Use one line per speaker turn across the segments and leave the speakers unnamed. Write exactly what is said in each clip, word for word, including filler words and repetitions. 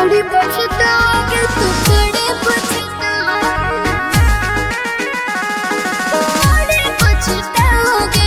बड़ी पछताओगे तुम, बड़े पछताओगे, बड़े पछताओगे।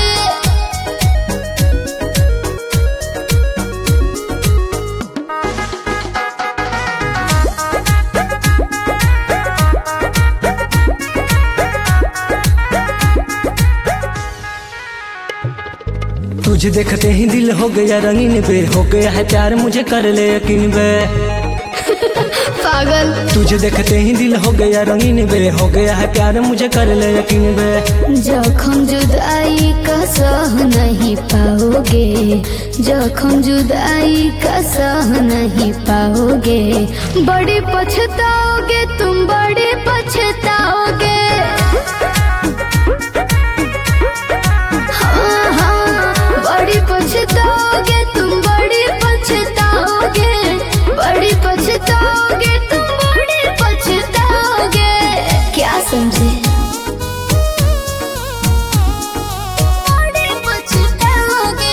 तुझे देखते ही दिल हो गया रंगीन बे, हो गया है प्यार मुझे कर ले यकीन बे।
पागल।
तुझे देखते ही दिल हो गया रंगीन बे, हो गया है प्यार मुझे कर ले यकीन बे।
जखम जुदाई का सह नहीं पाओगे, जखम जुदाई का सह नहीं पाओगे, बड़ी पछताओगे तुम, बड़ी पछताओगे। हाँ हाँ बड़ी पछताओगे तुम, बड़ी पछताओगे, बड़ी पछताओगे तुम, बड़ी पछताओगे। क्या समझे? बड़ी पछताओगे।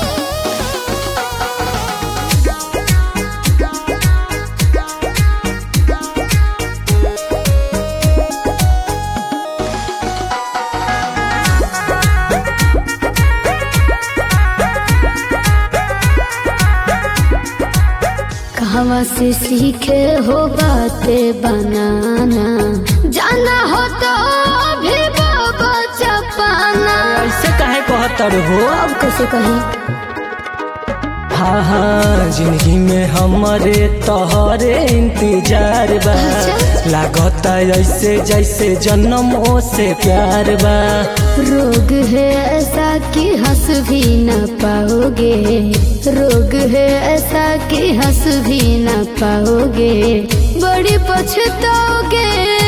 कहवा से सीखे हो बातें बनाना, जाना हो तो भी बाबा चपाना।
ऐसे काहे कहतर हो?
अब कैसे कही?
हाँ हाँ जिंदगी में हमारे तोहरे इंतजार बा, लागता ऐसे जैसे जन्मों से प्यार बा।
रोग है ऐसा कि हंस भी न पाओगे, रोग है ऐसा कि हंस भी न पाओगे, बड़ी पछताओगे।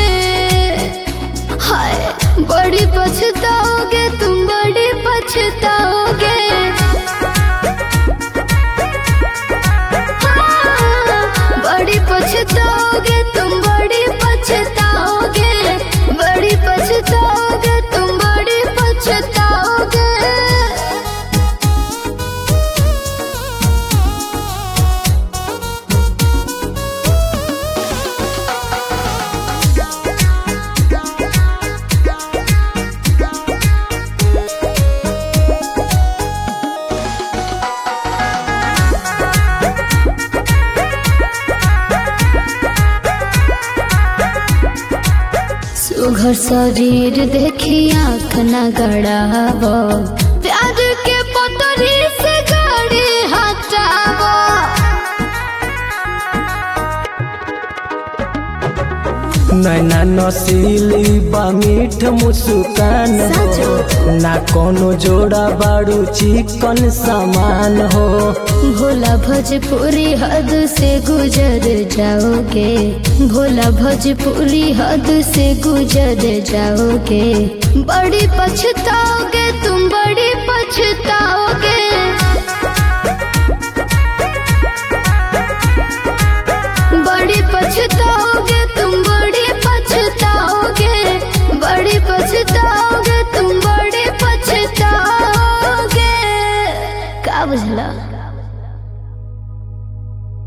हाय बड़ी पछताओगे तुम, बड़ी पछताओगे। बड़ी पछताओगे तुम, बड़ी पछताओगे, बड़ी पछताओगे तुम, बड़ी पछताओगे। सुघर शरीर देखी आँख न गड़ावो, प्यार के पटरी से गाड़ी हटावो।
नैना नसीली बा मीठ मुस्कान हो, ना कोनो जोड़ा बारू चिकन सामान हो।
भोला भोजपुरी हद से गुजर जाओगे, भोला भोजपुरी हद से गुजर जाओगे, बड़ी पछताओगे तुम, बड़ी पछताओगे।